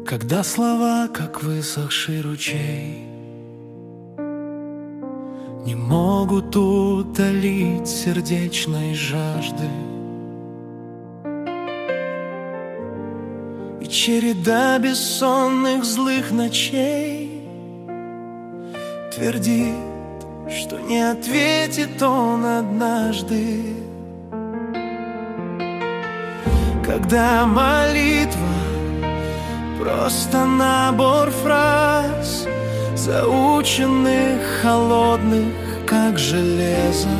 Когда слова, как высохший ручей, не могут утолить сердечной жажды, и череда бессонных злых ночей твердит, что не ответит он однажды. Когда молитва просто набор фраз, заученных, холодных, как железо,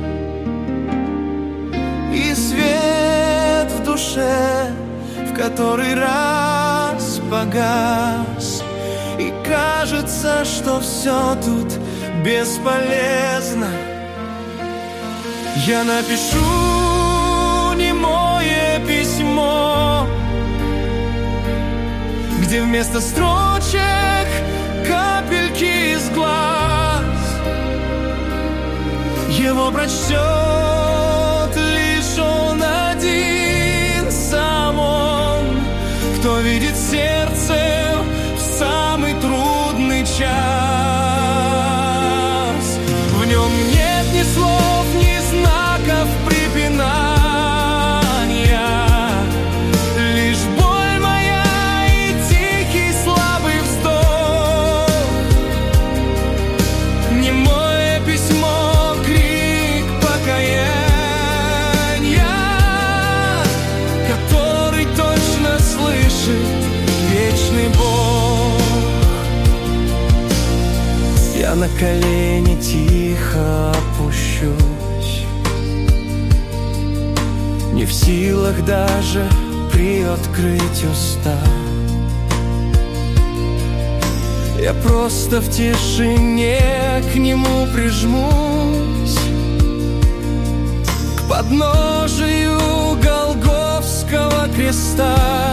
и свет в душе в который раз погас, и кажется, что все тут бесполезно. Я напишу немое письмо, где вместо строчек капельки из глаз. Его прочтет лишь он один, сам он, кто видит сердце в самый трудный час. В нем нет ни слов, ни знаков препинания, лишь боль моя и тихий слабый вздох. Немое письмо, крик покаяния, который точно слышит вечный Бог. Я на колени тихо опущусь, не в силах даже приоткрыть уста. Я просто в тишине к нему прижмусь, к подножию Голгофского креста.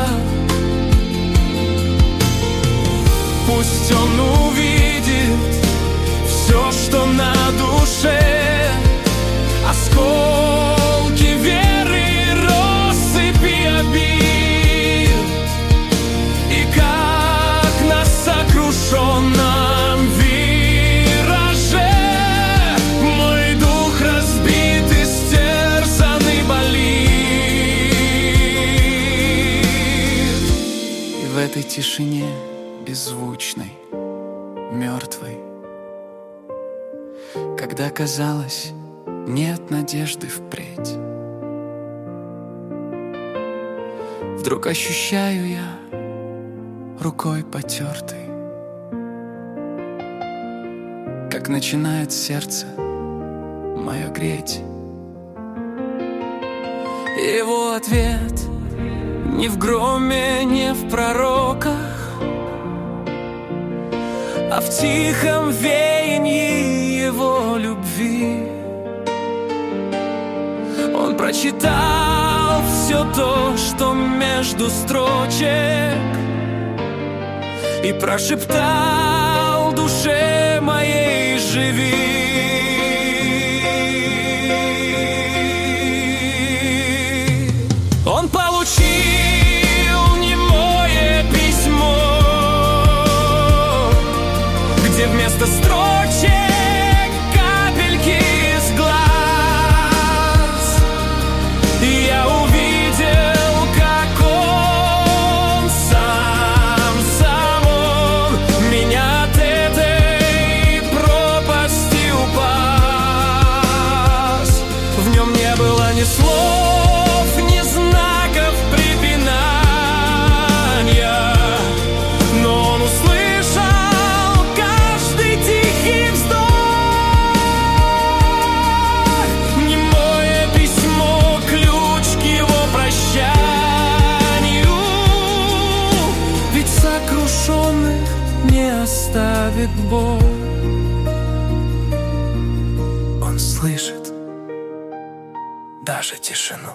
Пусть он увидит все, что на душе, осколки веры, россыпи обид, и как на сокрушенном вираже мой дух разбит, истерзанный болит. И в этой тишине беззвучной, мертвой, когда казалось, нет надежды впредь, вдруг ощущаю я рукой потертой, как начинает сердце мое греть. Его ответ не в громе, не в пророках, а в тихом веянии его любви. Он прочитал все то, что между строчек, и прошептал душе моей: живи. Он получил немое письмо, где вместо строчек капельки из глаз. И я увидел, как он сам он меня от этой пропасти упас. В нем не было ни слов, ни знаков препинания, но он услышал каждый тихий вздох. Немое письмо, ключ к его прощанию, ведь сокрушенных не оставит Бог. Он слышит даже тишину.